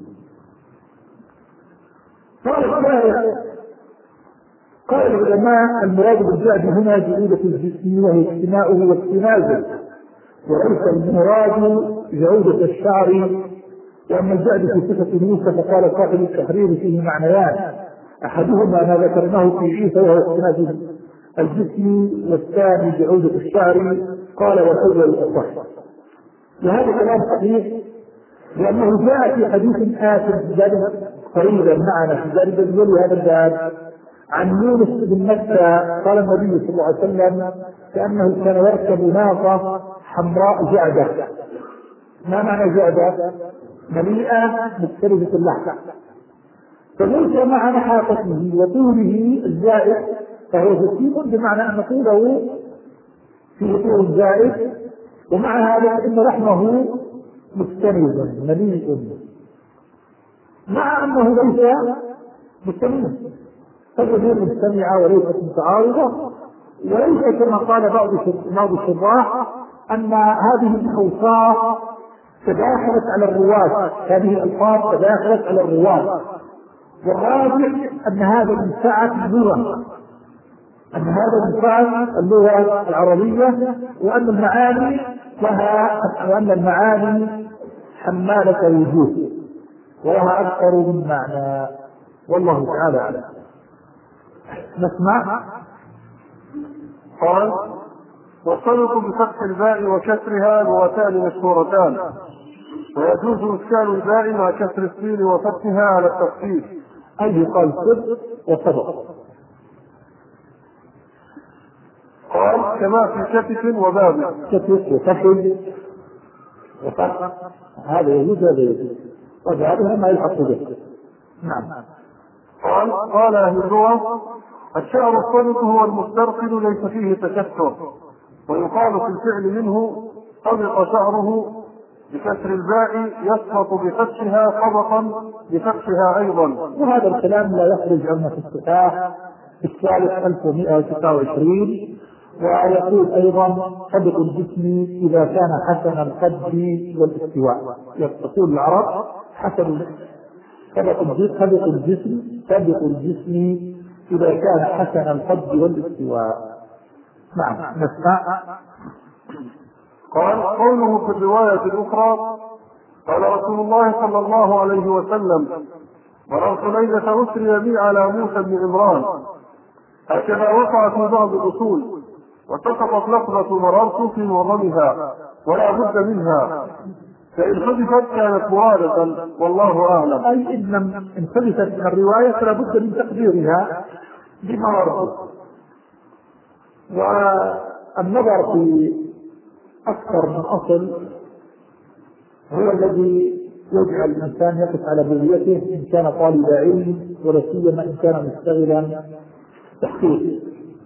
قال العلماء: المراد بالجعد هنا جعودة الجسم وهي اجتماعه واكتنازه، وليس المراد جعودة الشعر. وأما الجعد في صفة موسى فقال صاحب التحرير فيه معنيان: أحدهما ما ذكرناه في عيسى وهو اكتناز الجسم، والثاني جعودة الشعر. قال: والأول الأصح. وهذا كلام صحيح، لأنه جاء في حديث آخر قريبا معنا في ذلك هذا الباب عن يونس بن متى قال النبي صلى الله عليه وسلم: كأنه كان يركب ناقة حمراء جعدة. ما معنى جعدة؟ مليئة مختلفة اللحم. فليس مع نحافته وطوله الزائد فهو جسيم، بمعنى أن طوله فيه طول زائد، ومع هذا فإن لحمه مستند مليء، مع أنه ليس مستند، فالأمور مجتمعة وليست متعارضة. وليس كما قال بعض الشراح أن هذه الأوصاف تداخلت على الرواة، هذه الألفاظ تداخلت على الرواة. والراجح أن هذا من سعة اللغة، أن هذا من سعة اللغة العربية، وأن المعاني لها، وأن المعاني حمالة وجوه ولها أكثر من معنى. والله تعالى أعلم. نسمع. قال: والصدق بفتح الباء وكسرها لغتان مشهورتان، ويجوز إسكان الباء مع كسر السين وفتحها على التخفيف، أي قال صدق وصدق. قال: كما في كتف وباب. كتف وكفل وفق هذا يجوز هذا يجوز، وهذا ما يلحق به. نعم. قال أهل اللغة: الشعر الصلب هو المسترسل ليس فيه تكسر، ويقال في الفعل منه طبق شعره بكسر الباء يسقط بفتحها طبقا بفتحها أيضا. وهذا الكلام لا يخرج عن الصحاح في الثالث 1129. ويقول أيضا طبق الجسم إذا كان حسن القد والاستواء. يقول العرب حسن طبق الجسم إذا كان حسن القد والاستواء. نعم. نسمع. قال: قوله في الرواية الأخرى: قال رسول الله صلى الله عليه وسلم: مررت ليلة أسري بي على موسى بن عمران، هكذا وقع في بعض الأصول، وسقطت لفظة مررت في معظمها ولا بد منها، فإن حدثت كانت مرادة والله أعلم. أي إن حدثت من الرواية فلا بد من تقديرها بما ورد. والنظر في أكثر من أصل هو الذي يجعل الإنسان يقف على بنيته إن كان طالب علم، ولا سيما إن كان مشتغلا تحقيق.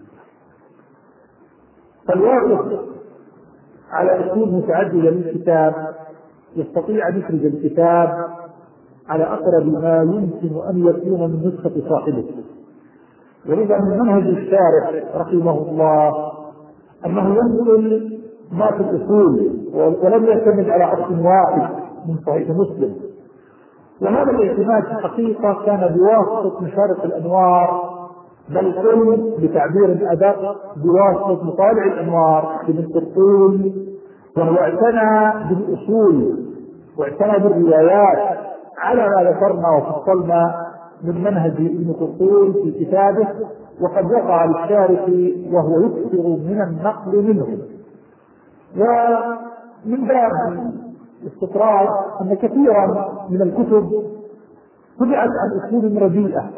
فالواقف على أصول متعددة للكتاب يستطيع أن يخرج الكتاب على أقرب ما يمكن أن يكون من نسخة صاحبه. ولذا من منهج الشارح رحمه الله أنه ينقل ما في الأصول ولم يعتمد على أصل واحد من صحيح مسلم. وهذا الاعتماد في الحقيقة كان بواسطة مشارق الأنوار، بل كل بتعبير أدق بواسطة مطالع الأنوار ابن قرطون، وهو اعتنى بالأصول واعتنى بالروايات على ما ذكرنا وفصلنا من منهج ابن قرطون في كتابه. وقد وقع للشارح وهو يكثر من النقل منه. ومن باب الاستطراد أن كثيرا من الكتب طبعت عن أصول رديئة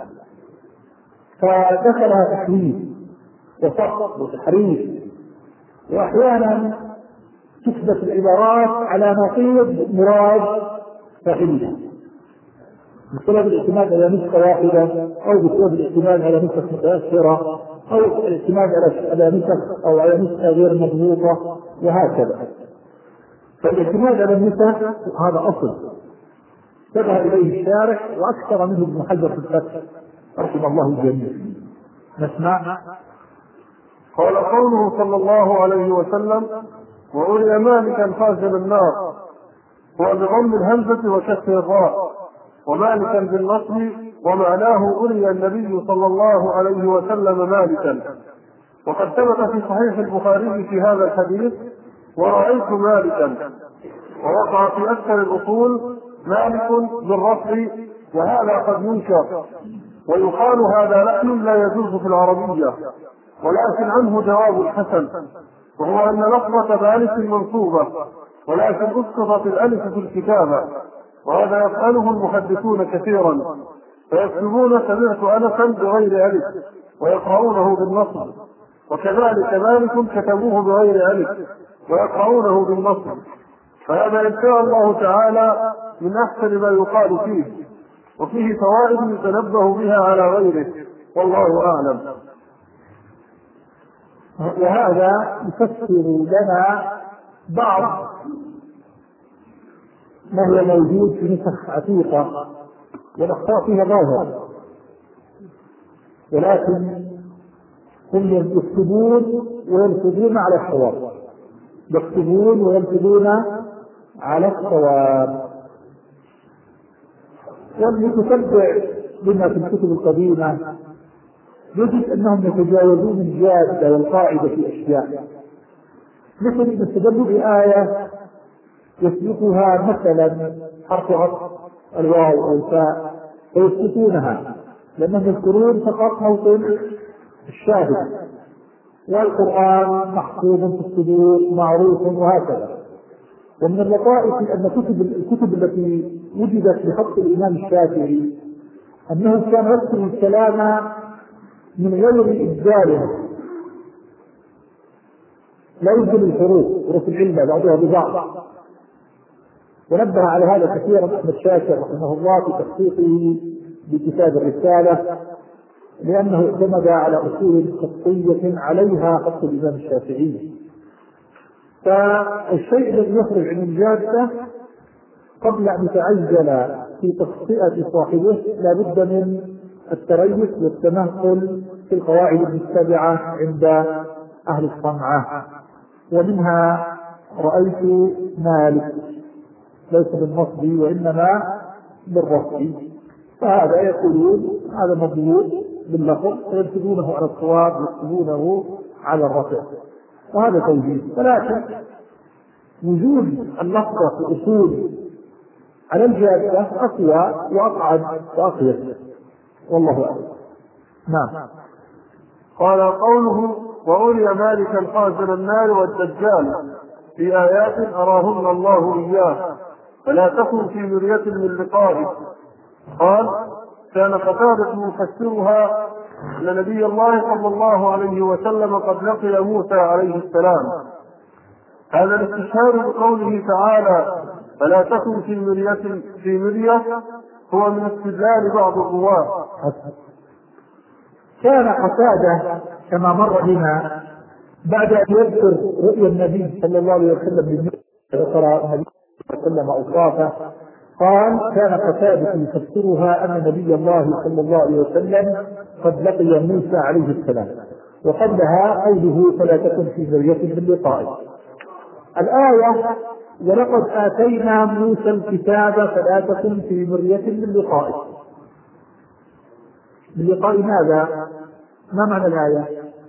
فدخلها تحريف وسقط وتحريف، وأحيانا تثبت العبارات على نقيض مراد صاحبها بسبب الاعتماد على نسخة واحدة، أو بسبب الاعتماد على نسخة متأخرة، أو الاعتماد على نسخ أو على نسخة غير مضبوطة، وهكذا. فالاعتماد على النسخ هذا أصل انتبه إليه الشارح وأكثر منه ابن حجر في الفتح رحمه الله الجميع. نسمع. قال: قوله صلى الله عليه وسلم: وأري مالكا خازن النار، هو بضم الهمزة وكسر الراء، ومالكا بالنصب، ومعناه أري النبي صلى الله عليه وسلم مالكا. وقد ثبت في صحيح البخاري في هذا الحديث: ورأيت مالكا. ووقع في أكثر الأصول مالك بالرفع، وهذا قد ينكر، ويقال هذا لحن لا يجوز في العربية، ولكن عنه جواب حسن، وهو أن لفظة مالك منصوبة، ولكن اسقطت الألف في الكتابة، وهذا يفعله المحدثون كثيرا، فيكتبون سمعت أنسا بغير ألف ويقرؤونه بالنصب، وكذلك مالك كتبوه بغير ألف ويقرؤونه بالنصب. فهذا إن شاء الله تعالى من أحسن ما يقال فيه، وفيه فوائد يتنبه بها على غيره، والله أعلم. وهذا يفسر لنا بعض ما هو موجود في نسخ عتيقة والأخطاء فيها ظاهرة، ولكن هم يكتبون ويلفظون على الصواب، يكتبون ويلفظون على الصواب. والمتتبع بما في الكتب القديمة يجد أنهم يتجاوزون الجادة والقاعدة في أشياء، مثل أن استدلوا بآية يسبقها مثلا حرف عطف الواو أو الفاء فيسبقونها لأنهم يذكرون فقط موطن الشاهد، والقرآن محفوظ في الصدور معروف وهكذا. ومن اللطائف أن الكتب التي وجدت بخط الإمام الشافعي أنه كان يذكر الكلام من غير إبداله، لا يمكن الحروف، حروف العلة بعضها ببعض. ونبه على هذا كثيرا أحمد شاكر رحمه الله في تحقيقه بكتاب الرسالة، لأنه اعتمد على أصول خطية عليها خط الإمام الشافعي. فالشيء الذي يخرج عن الجادة قبل أن يتعجل في تخطئة صاحبه لا بد من التريث والتمهل في القواعد المتبعة عند أهل الصنعة. ومنها رأيت مالك ليس بالنصب وإنما بالرفع، فهذا يقولون هذا مضبوط باللفظ ويكتبونه على الصواب ويكتبونه على الرفع، وهذا توجيه. ولكن وجود اللفظة في أصول على الجادة أقوى وأقعد وأقيد، والله أعلم. نعم. قال قوله وأري مالكا خازن النار والدجال في آيات أراهن الله إياه فلا تكن في مرية من لقائه. قال كان قتادة مفسرها أن نبي الله صلى الله عليه وسلم قد لقي موسى عليه السلام. هذا الاستشهاد بقوله تعالى فلا تكن في مرية هو من استدلال بعض الرواة. كان قتادة كما مر بنا بعد أن يذكر رؤيا النبي صلى الله عليه وسلم ذكر النبي صلى الله عليه وسلم أوصافه، قال كان قتادة يفسرها أن نبي الله صلى الله عليه وسلم قد لقي موسى عليه السلام، وقبلها قوله فلا تكن في مرية من لقائه. الآية ولقد آتينا موسى الكتاب فلا تكن في مرية من لقائه. من لقاء ماذا؟ ما معنى الآية؟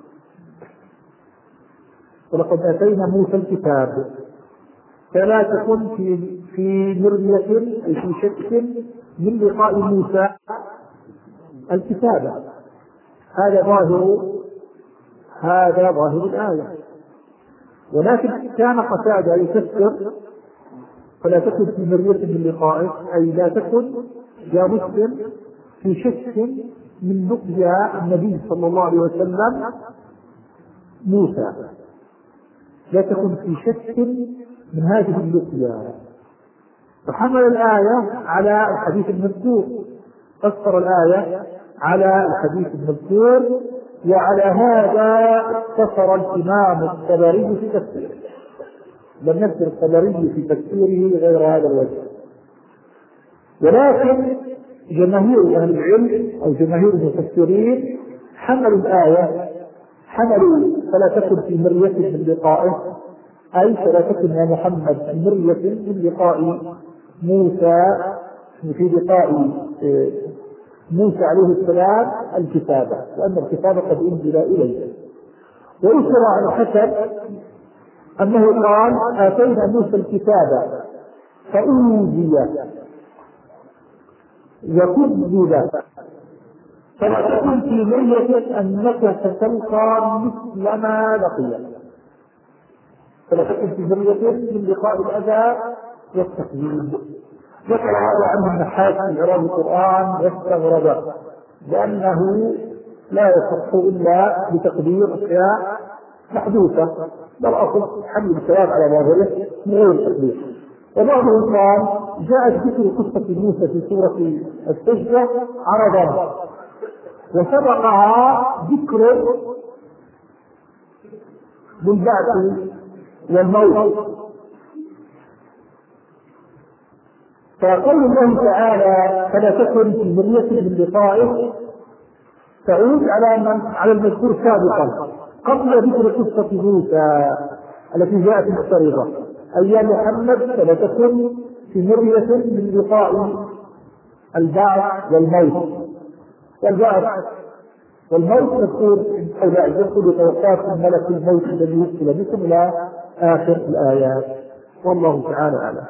ولقد آتينا موسى الكتاب فلا تكن في مرية أي في شك من لقاء موسى الكتاب. هذا ظاهر الآية. ولكن كان قتادة يفسر فلا تكن في مرية من لقائه أي لا تكن يا مسلم في شك من لقيا النبي صلى الله عليه وسلم موسى، لا تكن في شك من هذه اللقيا. فحمل الآية على الحديث المذكور، فسر الآية على الحديث المذكور، وعلى هذا اقتصر الإمام الطبري في تفسيره، لم يذكر الطبري في تفسيره غير هذا الوجه. ولكن جماهير أهل العلم أو جماهير المفسرين حملوا الآية، حملوا فلا تكن في مرية من لقائه أي فلا تكن يا محمد في مرية من لقاء موسى، في لقاء موسى عليه السلام الكتابة، وأن الكتابة قد أنزل إليه. ويذكر عن الحسن أنه قال آتينا موسى الكتابة فأوذي وكذب فلا تكن في مرية أنك ستلقى مثل ما لقي، فلا تكن في مرية من لقاء الأذى والتكذيب. ذكر هذا عنه النحاس في إعراب القرآن واستغرب لأنه لا يصح إلا بتقدير أشياء محدوثة، بل أصل حمل الكلام على ظاهره من غير تقدير. وبعضهم قال جاءت ذكر قصة موسى في سورة السجدة عرضا وسبقها ذكر بالبعث والموت. فقول الله تعالى فلا تكن في مرية من لقائه تعود على المذكور سابقا قبل ذكر قصة موسى التي جاءت مفترضة، أي يا محمد فلا تكن في مرية من لقاء البعث والموت. والبعث والموت مذكور أو لا يقول توفاكم ملك الموت الذي وكل بكم إلى آخر الآيات، والله تعالى أعلم.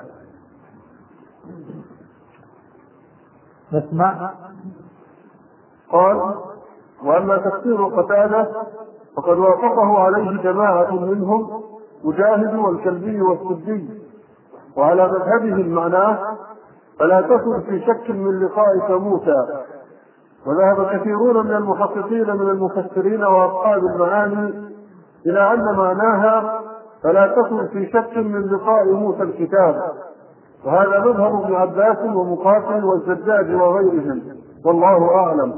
نسمع. قال وأما تفسير قتادة فقد وافقه عليه جماعة منهم مجاهد والكلبي والسدي، وعلى مذهبهم معناه فلا تكن في شك من لقائك موسى. وذهب كثيرون من المحققين من المفسرين وأصحاب المعاني إلى أن معناها فلا تكن في شك من لقاء موسى الكتاب. وهذا مذهب ابن عباس ومقاتل والزجاج وغيرهم، والله أعلم.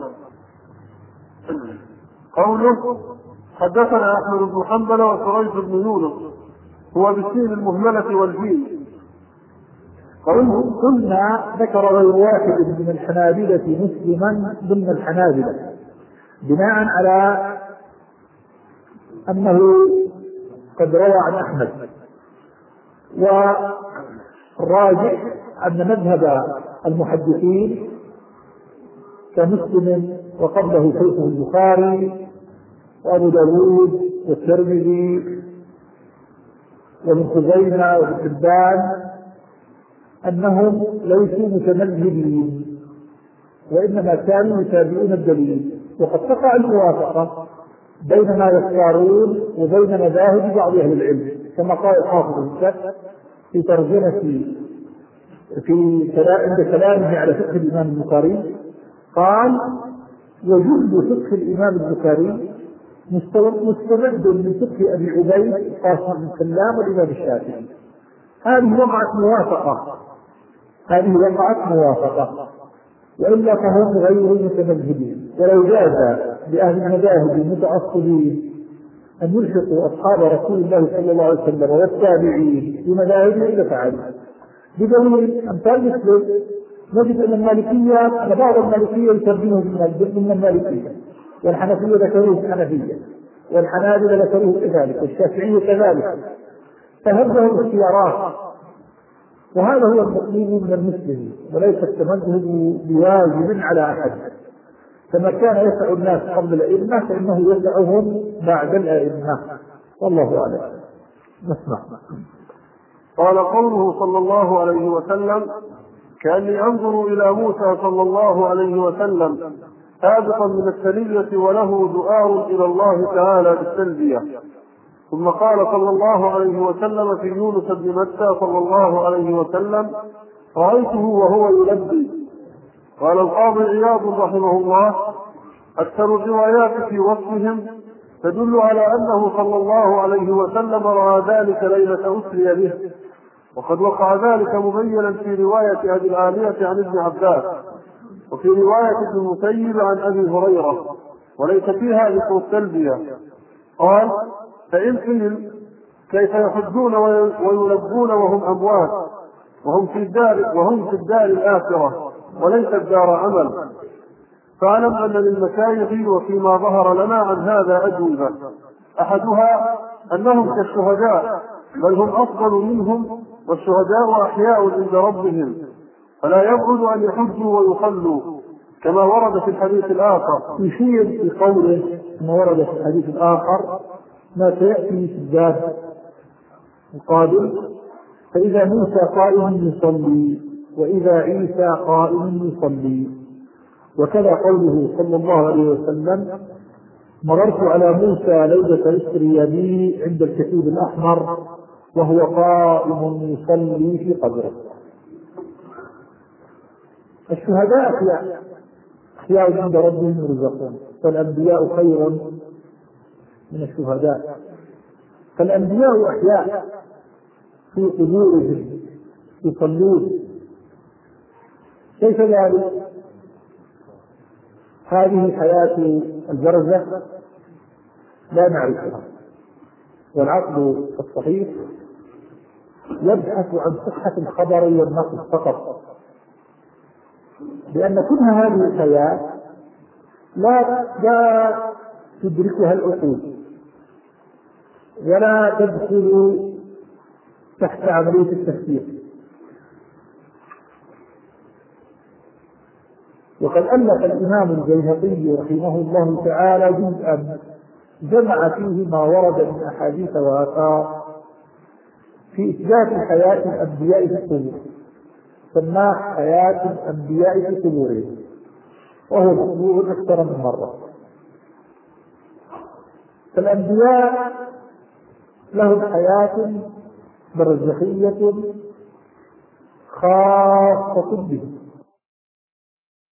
قوله حدثنا أحمد بن حنبل وسريج بن يونس هو بالسين المهملة والجيم. قلنا ذكر غير واحد من الحنابلة مسلما ضمن الحنابلة بناء على أنه قد روى عن أحمد، والراجح أن مذهب المحدثين كمسلم وقبله شيخه البخاري وأبو داود والترمذي وابن خزيمة وابن حبان أنهم ليسوا متمذهبين وإنما كانوا يتابعون الدليل، وقد تقع الموافقة بين ما يختارون وبين مذاهب بعض أهل العلم، كما قال الحافظ ابن كثير في ترجمة عند كلامه على فقه الإمام البخاري قال: وجل فقه الإمام البخاري مستمد من فقه أبي عبيد القاسم بن سلام والإمام الشافعي. هذه وقعت موافقة، وإلا فهم غير متمذهبين. ولو جاز لأهل المذاهب المتعصبين أن يلحقوا أصحاب رسول الله صلى الله عليه وسلم والتابعين في مذاهبهم لفعلوا، بدليل أمثال مثل نجد أن بعض المالكية يترجمه من المالكية، والحنفية ذكروه الحنفية، والحنابلة ذكروه كذلك، والشافعية كذلك، فهذه الاختيارات. وهذا هو المطلوب من المسلمين، وليس التمذهب بواجب على أحد، كما كان يسع الناس قبل الأئمة فإنه يسعهم بعد الأئمة، والله أعلم. نسمع. قال قوله صلى الله عليه وسلم: كأني أنظر إلى موسى صلى الله عليه وسلم سابقا من الثنية وله دعاء إلى الله تعالى بالتلبية. ثم قال صلى الله عليه وسلم في يونس بن متى صلى الله عليه وسلم: رأيته وهو يلبي. قال القاضي عياض رحمه الله: أكثر الروايات في وصفهم تدل على أنه صلى الله عليه وسلم رأى ذلك ليلة أسري به، وقد وقع ذلك مبينا في رواية أبي العالية عن ابن عباس، وفي رواية ابن المسيب عن أبي هريرة، وليس فيها ذكر التلبية. قال: فإن قيل كيف يحجون ويلبون وهم أموات وهم في الدار الآخرة وليس الدار عمل؟ فاعلم أن للمشايخ وفيما ظهر لنا عن هذا أجوبة. أحدها أنهم كالشهداء، بل هم أفضل منهم، والشهداء أحياء عند ربهم، فلا يبعد أن يحجوا ويصلوا كما ورد في الحديث الآخر. يشير في قوله ما ورد في الحديث الآخر ما سيأتي في الباب القادم: فإذا موسى قائم يصلي وإذا عيسى قائم يصلي. وكذا قوله صلى الله عليه وسلم: مررت على موسى ليلة أسري بي عند الكثيب الأحمر وهو قائم يصلي في قبره. الشهداء أحياء عند ربهم يرزقون، فالأنبياء خير من الشهداء. فالأنبياء أحياء في قبورهم يصلون. كيف ذلك؟ هذه حياة البرزخ لا نعرفها، والعقل الصحيح يبحث عن صحة الخبر والنقل فقط، لأن كل هذه الحياة لا تدركها العقول ولا تدخل تحت عملية التفسير. وقد ألف الإمام البيهقي رحمه الله تعالى جزءا جمع فيه ما ورد من أحاديث وآثار في إثبات حياة الأنبياء في القبور، سماه حياة الأنبياء في قبورهم، وهو موضوع أكثر من مرة. فالأنبياء لهم حياة برزخية خاصة بهم،